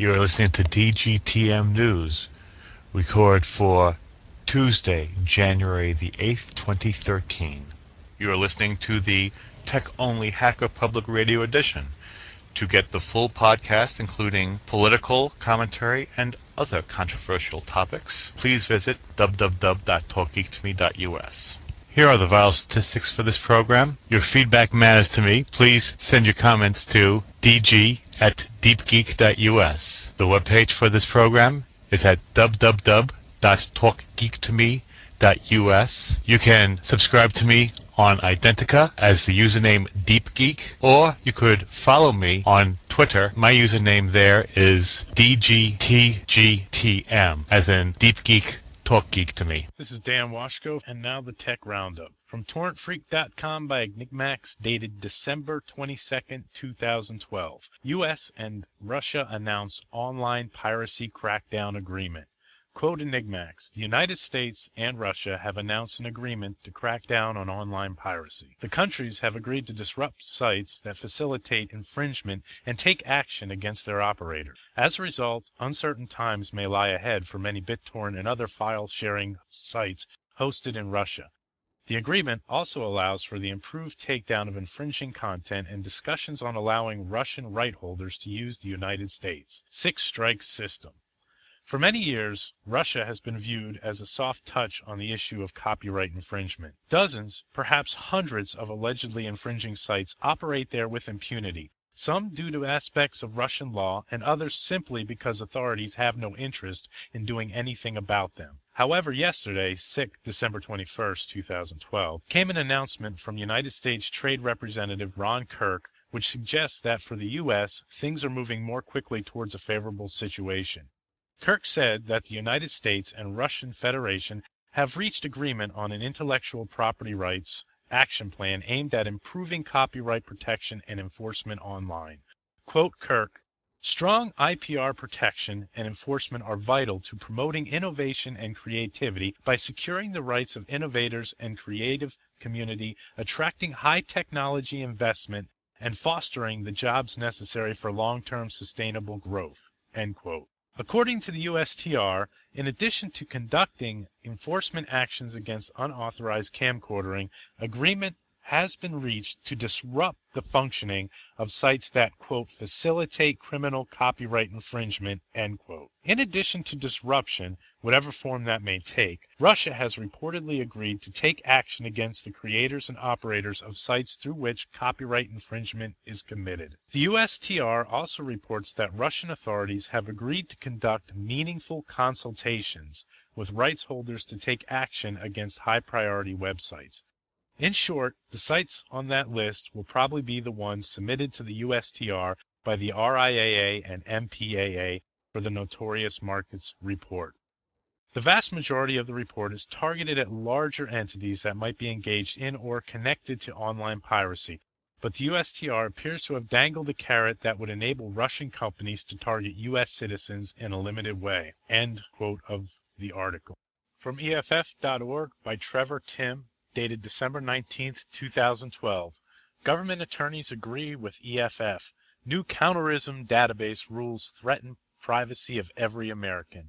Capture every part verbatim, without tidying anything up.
You are listening to D G T M News, record for Tuesday, January the eighth, twenty thirteen. You are listening to the Tech-Only Hacker Public Radio Edition. To get the full podcast, including political commentary and other controversial topics, please visit w w w dot talk geek to me dot u s. Here are the vital statistics for this program. Your feedback matters to me. Please send your comments to d g at deep geek dot u s. The webpage for this program is at w w w dot talk geek to me dot u s. You can subscribe to me on Identica as the username DeepGeek, or you could follow me on Twitter. My username there is d g t g t m, as in Deep Geek Talk Geek to Me. This is Dan Washko, and now the Tech Roundup. From torrent freak dot com by Enigmax, dated December twenty-second, two thousand twelve. U S and Russia announce online piracy crackdown agreement. Quote Enigmax, the United States and Russia have announced an agreement to crack down on online piracy. The countries have agreed to disrupt sites that facilitate infringement and take action against their operators. As a result, uncertain times may lie ahead for many BitTorrent and other file-sharing sites hosted in Russia. The agreement also allows for the improved takedown of infringing content and discussions on allowing Russian right holders to use the United States. Six-strike system. For many years, Russia has been viewed as a soft touch on the issue of copyright infringement. Dozens, perhaps hundreds of allegedly infringing sites operate there with impunity, some due to aspects of Russian law and others simply because authorities have no interest in doing anything about them. However, yesterday, sick December twenty-first, two thousand twelve, came an announcement from United States Trade Representative Ron Kirk, which suggests that for the U S, things are moving more quickly towards a favorable situation. Kirk said that the United States and Russian Federation have reached agreement on an intellectual property rights action plan aimed at improving copyright protection and enforcement online. Quote Kirk, strong I P R protection and enforcement are vital to promoting innovation and creativity by securing the rights of innovators and creative community, attracting high technology investment, and fostering the jobs necessary for long-term sustainable growth. End quote. According to the U S T R, in addition to conducting enforcement actions against unauthorized camcordering, agreement has been reached to disrupt the functioning of sites that, quote, facilitate criminal copyright infringement, end quote. In addition to disruption, whatever form that may take, Russia has reportedly agreed to take action against the creators and operators of sites through which copyright infringement is committed. The U S T R also reports that Russian authorities have agreed to conduct meaningful consultations with rights holders to take action against high-priority websites. In short, the sites on that list will probably be the ones submitted to the U S T R by the R I A A and M P A A for the Notorious Markets Report. The vast majority of the report is targeted at larger entities that might be engaged in or connected to online piracy, but the U S T R appears to have dangled a carrot that would enable Russian companies to target U S citizens in a limited way. End quote of the article. From E F F dot org by Trevor Tim, dated December nineteenth, two thousand twelve. Government attorneys agree with E F F. New counterism database rules threaten privacy of every American.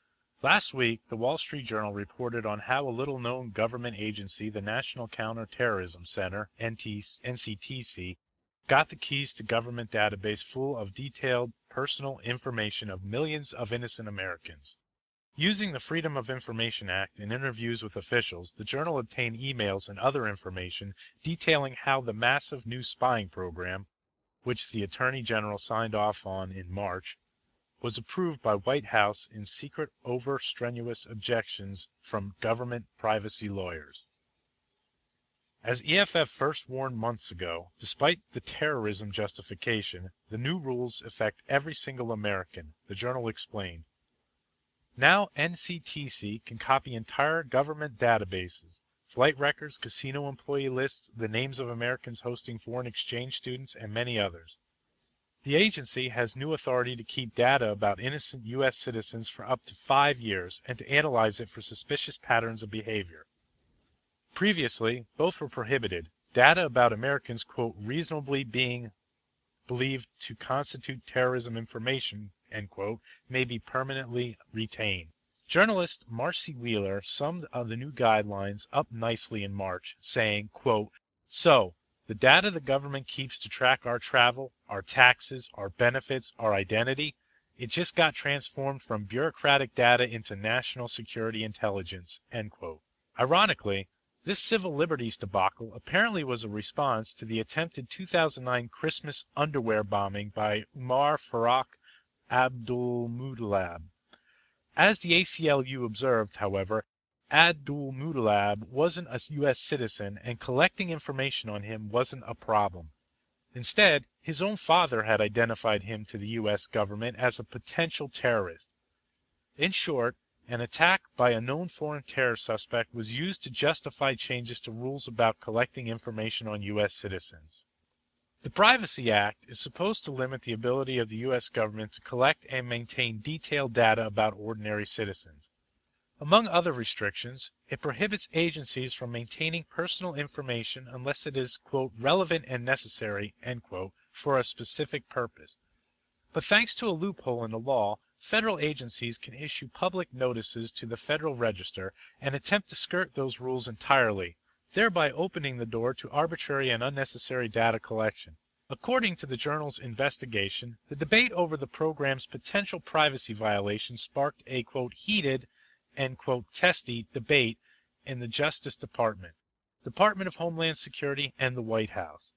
Last week, the Wall Street Journal reported on how a little-known government agency, the National Counterterrorism Center, N C T C, got the keys to government database full of detailed personal information of millions of innocent Americans. Using the Freedom of Information Act in interviews with officials, the journal obtained emails and other information detailing how the massive new spying program, which the Attorney General signed off on in March, was approved by White House in secret over strenuous objections from government privacy lawyers. As E F F first warned months ago, despite the terrorism justification, the new rules affect every single American, the journal explained. Now N C T C can copy entire government databases, flight records, casino employee lists, the names of Americans hosting foreign exchange students, and many others. The agency has new authority to keep data about innocent U S citizens for up to five years and to analyze it for suspicious patterns of behavior. Previously, both were prohibited. Data about Americans, quote, reasonably being believed to constitute terrorism information, end quote, may be permanently retained. Journalist Marcy Wheeler summed uh, the new guidelines up nicely in March, saying, quote, so, the data the government keeps to track our travel, our taxes, our benefits, our identity, it just got transformed from bureaucratic data into national security intelligence, end quote. Ironically, this civil liberties debacle apparently was a response to the attempted two thousand nine Christmas underwear bombing by Umar Farooq Abdulmutallab. As the A C L U observed, however, Abdulmutallab wasn't a U S citizen and collecting information on him wasn't a problem. Instead, his own father had identified him to the U S government as a potential terrorist. In short, an attack by a known foreign terror suspect was used to justify changes to rules about collecting information on U S citizens. The Privacy Act is supposed to limit the ability of the U S government to collect and maintain detailed data about ordinary citizens. Among other restrictions, it prohibits agencies from maintaining personal information unless it is, quote, relevant and necessary, end quote, for a specific purpose. But thanks to a loophole in the law, federal agencies can issue public notices to the Federal Register and attempt to skirt those rules entirely, thereby opening the door to arbitrary and unnecessary data collection. According to the journal's investigation, the debate over the program's potential privacy violations sparked a, quote, heated and, quote, testy debate in the Justice Department, Department of Homeland Security, and the White House.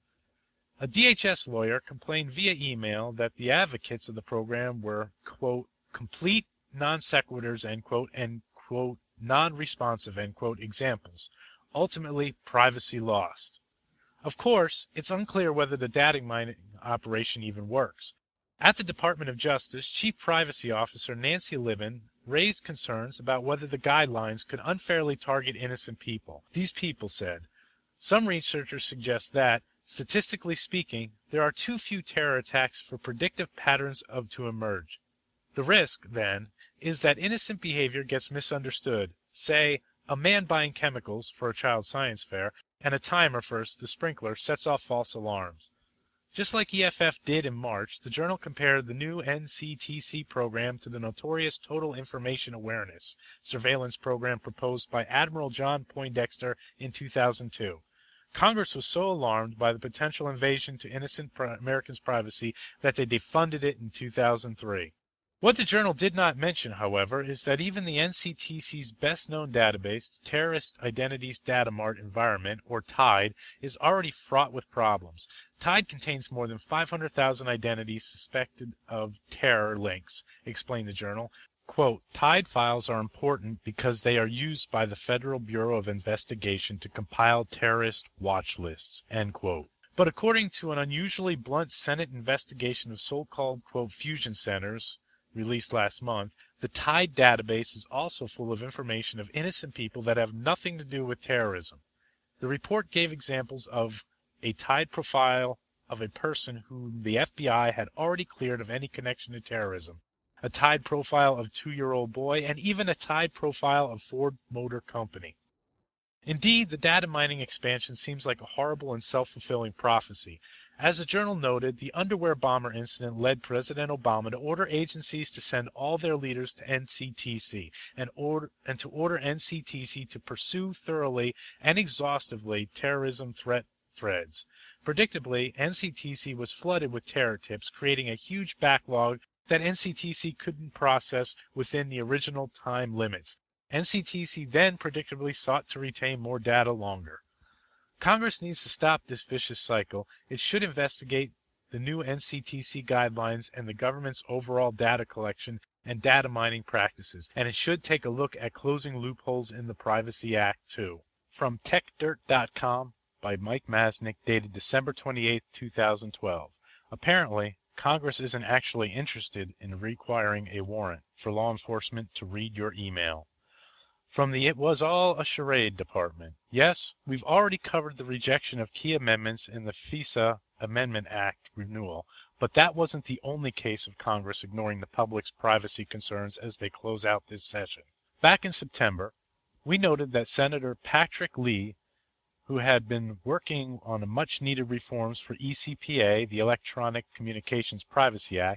A D H S lawyer complained via email that the advocates of the program were, quote, complete non sequiturs, end quote, and, quote, non-responsive, end quote, examples. Ultimately, privacy lost. Of course, it's unclear whether the data mining operation even works. At the Department of Justice, Chief Privacy Officer Nancy Libben raised concerns about whether the guidelines could unfairly target innocent people. These people said, some researchers suggest that, statistically speaking, there are too few terror attacks for predictive patterns of to emerge. The risk, then, is that innocent behavior gets misunderstood. Say, a man buying chemicals for a child science fair, and a timer first, the sprinkler, sets off false alarms. Just like E F F did in March, the journal compared the new N C T C program to the notorious Total Information Awareness surveillance program proposed by Admiral John Poindexter in two thousand two. Congress was so alarmed by the potential invasion to innocent Americans' privacy that they defunded it in two thousand three. What the journal did not mention, however, is that even the N C T C's best-known database, the Terrorist Identities Data Mart Environment, or TIDE, is already fraught with problems. TIDE contains more than five hundred thousand identities suspected of terror links, explained the journal. Quote, TIDE files are important because they are used by the Federal Bureau of Investigation to compile terrorist watch lists, end quote. But according to an unusually blunt Senate investigation of so-called, quote, fusion centers, released last month, the TIDE database is also full of information of innocent people that have nothing to do with terrorism. The report gave examples of a TIDE profile of a person whom the F B I had already cleared of any connection to terrorism, a TIDE profile of a two-year-old boy, and even a TIDE profile of Ford Motor Company. Indeed, the data mining expansion seems like a horrible and self-fulfilling prophecy. As the journal noted, the underwear bomber incident led President Obama to order agencies to send all their leaders to N C T C and, order, and to order N C T C to pursue thoroughly and exhaustively terrorism threat threads. Predictably, N C T C was flooded with terror tips, creating a huge backlog that N C T C couldn't process within the original time limits. N C T C then predictably sought to retain more data longer. Congress needs to stop this vicious cycle. It should investigate the new N C T C guidelines and the government's overall data collection and data mining practices, and it should take a look at closing loopholes in the Privacy Act, too. From tech dirt dot com by Mike Masnick, dated December twenty-eighth, two thousand twelve. Apparently, Congress isn't actually interested in requiring a warrant for law enforcement to read your email. From the It Was All a Charade department. Yes, we've already covered the rejection of key amendments in the FISA Amendment Act renewal, but that wasn't the only case of Congress ignoring the public's privacy concerns as they close out this session. Back in September, we noted that Senator Patrick Leahy, who had been working on much-needed reforms for E C P A, the Electronic Communications Privacy Act,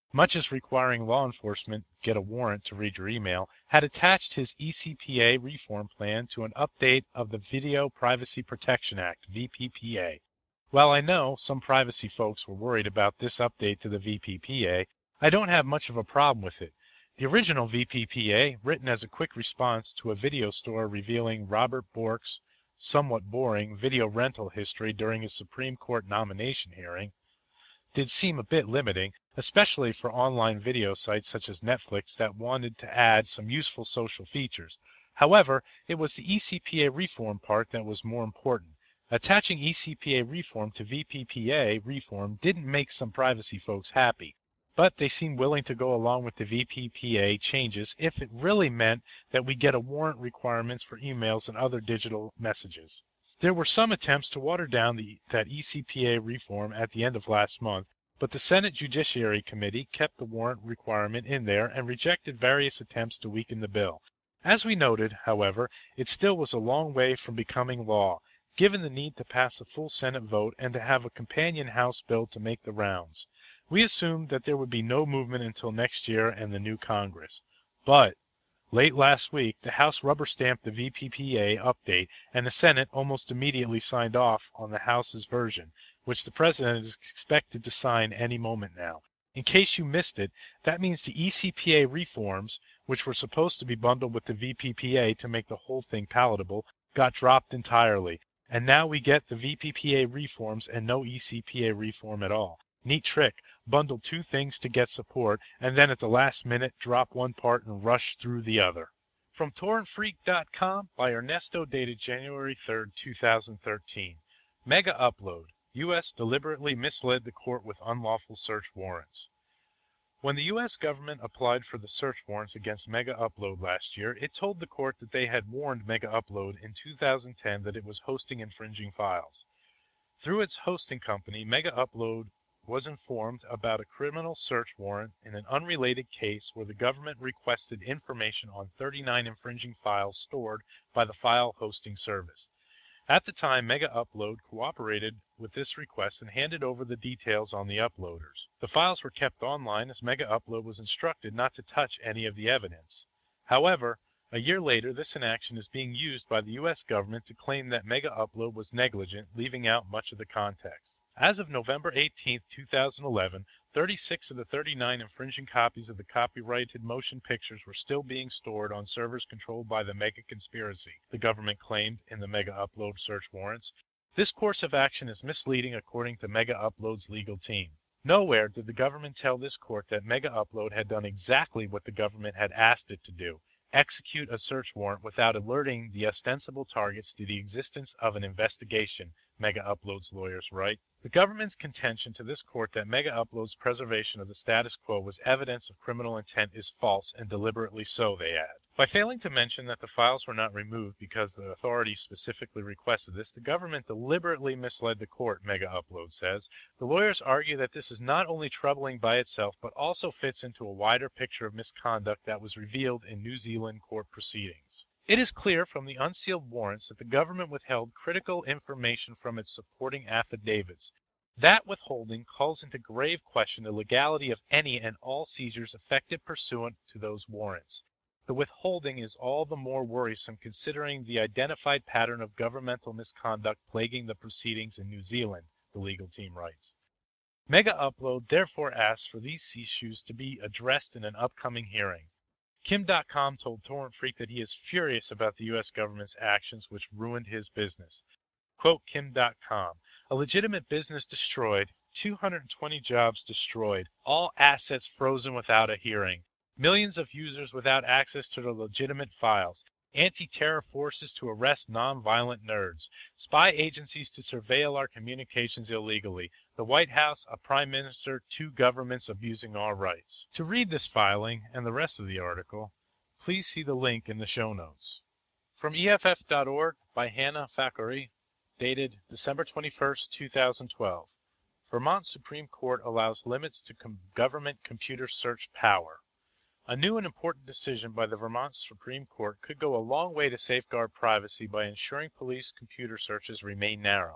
much as requiring law enforcement get a warrant to read your email, had attached his E C P A reform plan to an update of the Video Privacy Protection Act, V P P A. While I know some privacy folks were worried about this update to the V P P A, I don't have much of a problem with it. The original V P P A, written as a quick response to a video store revealing Robert Bork's somewhat boring video rental history during his Supreme Court nomination hearing, did seem a bit limiting, especially for online video sites such as Netflix that wanted to add some useful social features. However, it was the E C P A reform part that was more important. Attaching E C P A reform to V P P A reform didn't make some privacy folks happy, but they seemed willing to go along with the V P P A changes if it really meant that we get a warrant requirements for emails and other digital messages. There were some attempts to water down the, that E C P A reform at the end of last month, but the Senate Judiciary Committee kept the warrant requirement in there and rejected various attempts to weaken the bill. As we noted, however, it still was a long way from becoming law, given the need to pass a full Senate vote and to have a companion House bill to make the rounds. We assumed that there would be no movement until next year and the new Congress. But late last week, the House rubber-stamped the V P P A update, and the Senate almost immediately signed off on the House's version, which the President is expected to sign any moment now. In case you missed it, that means the E C P A reforms, which were supposed to be bundled with the V P P A to make the whole thing palatable, got dropped entirely. And now we get the V P P A reforms and no E C P A reform at all. Neat trick. Bundle two things to get support, and then at the last minute drop one part and rush through the other. From torrent freak dot com by Ernesto, dated January third, two thousand thirteen. Mega Upload. U S deliberately misled the court with unlawful search warrants. When the U S government applied for the search warrants against Mega Upload last year, it told the court that they had warned Mega Upload in two thousand ten that it was hosting infringing files. Through its hosting company, Mega Upload was informed about a criminal search warrant in an unrelated case where the government requested information on thirty-nine infringing files stored by the file hosting service. At the time, Mega Upload cooperated with this request and handed over the details on the uploaders. The files were kept online as Mega Upload was instructed not to touch any of the evidence. However, a year later, this inaction is being used by the U S government to claim that Mega Upload was negligent, leaving out much of the context. As of November eighteenth, two thousand eleven, thirty-six of the thirty-nine infringing copies of the copyrighted motion pictures were still being stored on servers controlled by the Mega Conspiracy, the government claimed in the Mega Upload search warrants. This course of action is misleading according to Mega Upload's legal team. Nowhere did the government tell this court that Mega Upload had done exactly what the government had asked it to do: execute a search warrant without alerting the ostensible targets to the existence of an investigation, Mega Upload's lawyers write. The government's contention to this court that Mega Upload's preservation of the status quo was evidence of criminal intent is false, and deliberately so, they add. By failing to mention that the files were not removed because the authorities specifically requested this, the government deliberately misled the court, Mega Upload says. The lawyers argue that this is not only troubling by itself, but also fits into a wider picture of misconduct that was revealed in New Zealand court proceedings. It is clear from the unsealed warrants that the government withheld critical information from its supporting affidavits. That withholding calls into grave question the legality of any and all seizures effected pursuant to those warrants. The withholding is all the more worrisome considering the identified pattern of governmental misconduct plaguing the proceedings in New Zealand, the legal team writes. Mega Upload therefore asks for these issues to be addressed in an upcoming hearing. Kim dot com told Torrent Freak that he is furious about the U S government's actions which ruined his business. Quote Kim dot com, a legitimate business destroyed, two hundred twenty jobs destroyed, all assets frozen without a hearing, millions of users without access to their legitimate files, anti-terror forces to arrest non-violent nerds, spy agencies to surveil our communications illegally, the White House, a prime minister, two governments abusing our rights. To read this filing and the rest of the article, please see the link in the show notes. From E F F dot org by Hannah Fakori, dated December twenty-first, two thousand twelve. Vermont Supreme Court allows limits to com- government computer search power. A new and important decision by the Vermont Supreme Court could go a long way to safeguard privacy by ensuring police computer searches remain narrow.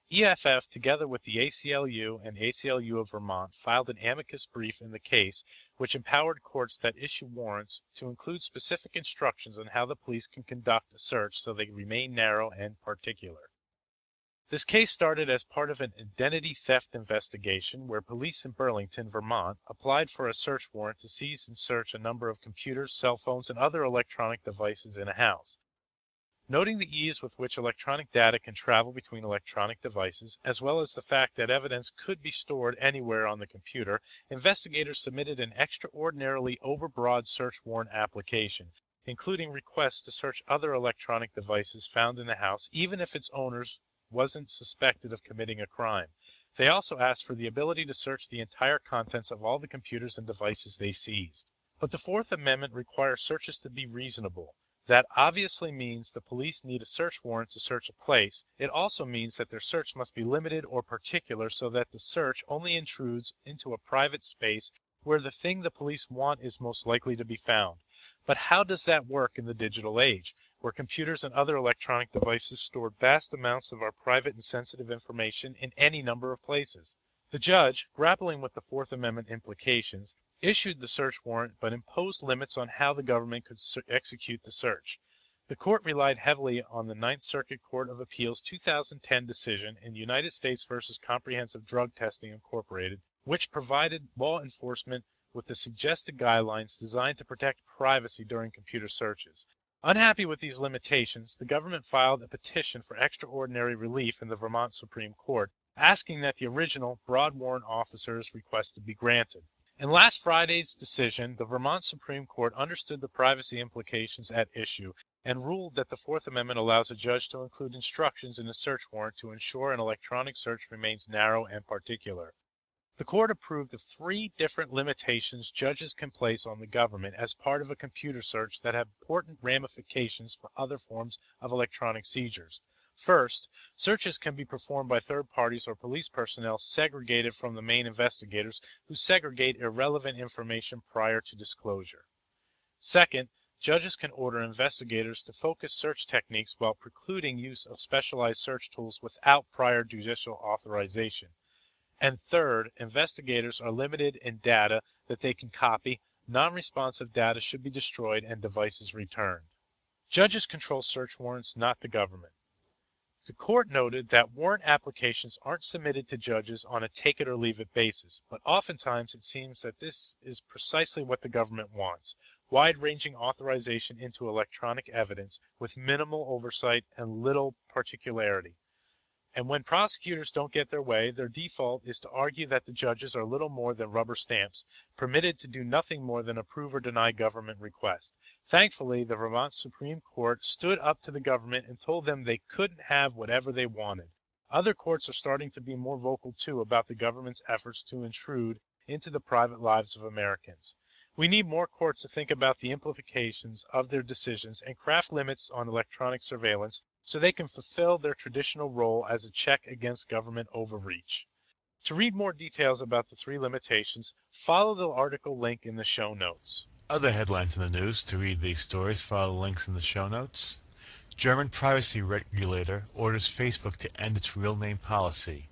E F F, together with the A C L U and A C L U of Vermont, filed an amicus brief in the case, which empowered courts that issue warrants to include specific instructions on how the police can conduct a search so they remain narrow and particular. This case started as part of an identity theft investigation where police in Burlington, Vermont, applied for a search warrant to seize and search a number of computers, cell phones, and other electronic devices in a house. Noting the ease with which electronic data can travel between electronic devices, as well as the fact that evidence could be stored anywhere on the computer, investigators submitted an extraordinarily overbroad search warrant application, including requests to search other electronic devices found in the house, even if its owners wasn't suspected of committing a crime. They also asked for the ability to search the entire contents of all the computers and devices they seized. But the Fourth Amendment requires searches to be reasonable. That obviously means the police need a search warrant to search a place. It also means that their search must be limited or particular so that the search only intrudes into a private space where the thing the police want is most likely to be found. But how does that work in the digital age, where computers and other electronic devices store vast amounts of our private and sensitive information in any number of places? The judge, grappling with the Fourth Amendment implications, issued the search warrant but imposed limits on how the government could ser- execute the search. The court relied heavily on the Ninth Circuit Court of Appeals two thousand ten decision in United States versus Comprehensive Drug Testing Incorporated, which provided law enforcement with the suggested guidelines designed to protect privacy during computer searches. Unhappy with these limitations, the government filed a petition for extraordinary relief in the Vermont Supreme Court, asking that the original broad warrant officer's request be granted. In last Friday's decision, the Vermont Supreme Court understood the privacy implications at issue and ruled that the Fourth Amendment allows a judge to include instructions in a search warrant to ensure an electronic search remains narrow and particular. The court approved of three different limitations judges can place on the government as part of a computer search that have important ramifications for other forms of electronic seizures. First, searches can be performed by third parties or police personnel segregated from the main investigators who segregate irrelevant information prior to disclosure. Second, judges can order investigators to focus search techniques while precluding use of specialized search tools without prior judicial authorization. And third, investigators are limited in data that they can copy. Non-responsive data should be destroyed and devices returned. Judges control search warrants, not the government. The court noted that warrant applications aren't submitted to judges on a take-it-or-leave-it basis, but oftentimes it seems that this is precisely what the government wants: wide-ranging authorization into electronic evidence with minimal oversight and little particularity. And when prosecutors don't get their way, their default is to argue that the judges are little more than rubber stamps, permitted to do nothing more than approve or deny government requests. Thankfully, the Vermont Supreme Court stood up to the government and told them they couldn't have whatever they wanted. Other courts are starting to be more vocal, too, about the government's efforts to intrude into the private lives of Americans. We need more courts to think about the implications of their decisions and craft limits on electronic surveillance so they can fulfill their traditional role as a check against government overreach. To read more details about the three limitations, follow the article link in the show notes. Other headlines in the news. To read these stories, follow the links in the show notes. German privacy regulator orders Facebook to end its real name policy.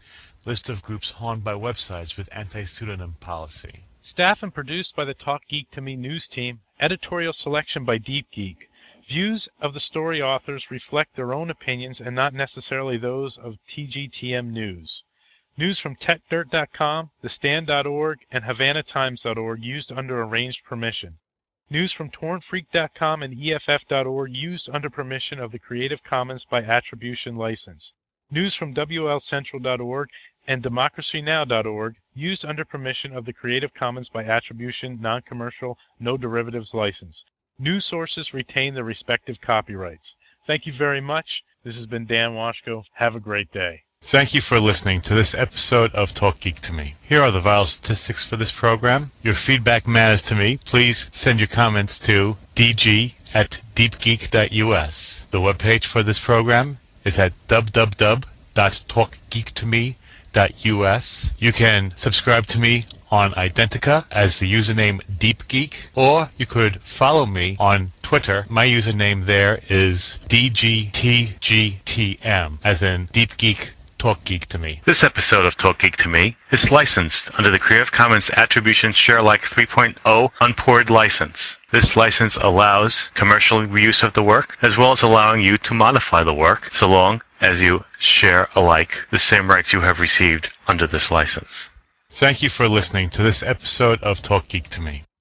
List of groups harmed by websites with anti-pseudonym policy. Staff and produced by the Talk Geek to Me news team. Editorial selection by Deep Geek. Views of the story authors reflect their own opinions and not necessarily those of T G T M News. News from Tech Dirt dot com, The Stand dot org, and Havana Times dot org used under arranged permission. News from Torn Freak dot com and E F F dot org used under permission of the Creative Commons by Attribution License. News from W L Central dot org and Democracy Now dot org used under permission of the Creative Commons by Attribution, Non-Commercial, No Derivatives License. News sources retain their respective copyrights. Thank you very much. This has been Dan Washko. Have a great day. Thank you for listening to this episode of Talk Geek to Me. Here are the vital statistics for this program. Your feedback matters to me. Please send your comments to d g at deep geek dot u s. The webpage for this program is at w w w dot talk geek to me dot u s. You can subscribe to me on Identica as the username DeepGeek, or you could follow me on Twitter. My username there is D G T G T M, as in Deep Geek Talk Geek to Me. This episode of Talk Geek to Me is licensed under the Creative Commons Attribution Share Alike three point oh Unported license. This license allows commercial reuse of the work, as well as allowing you to modify the work, so long as you share alike the same rights you have received under this license. Thank you for listening to this episode of Talk Geek to Me.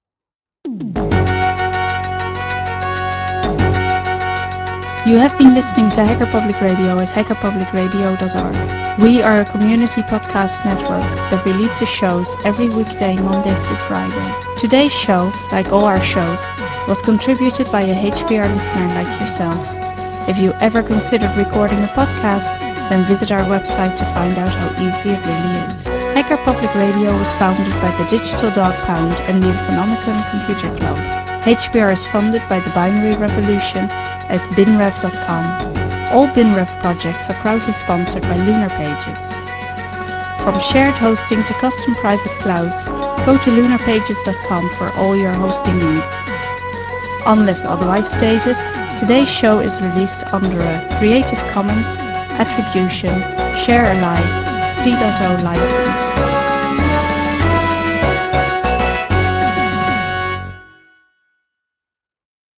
You have been listening to Hacker Public Radio at hacker public radio dot org. We are a community podcast network that releases shows every weekday, Monday through Friday. Today's show, like all our shows, was contributed by a H P R listener like yourself. If you ever considered recording a podcast, then visit our website to find out how easy it really is. Hacker Public Radio was founded by the Digital Dog Pound and the Infonomicon Computer Club. H P R is funded by the Binary Revolution at bin rev dot com. All BinRev projects are proudly sponsored by Lunar Pages. From shared hosting to custom private clouds, go to lunar pages dot com for all your hosting needs. Unless otherwise stated, today's show is released under a Creative Commons Attribution Share Alike three point oh license.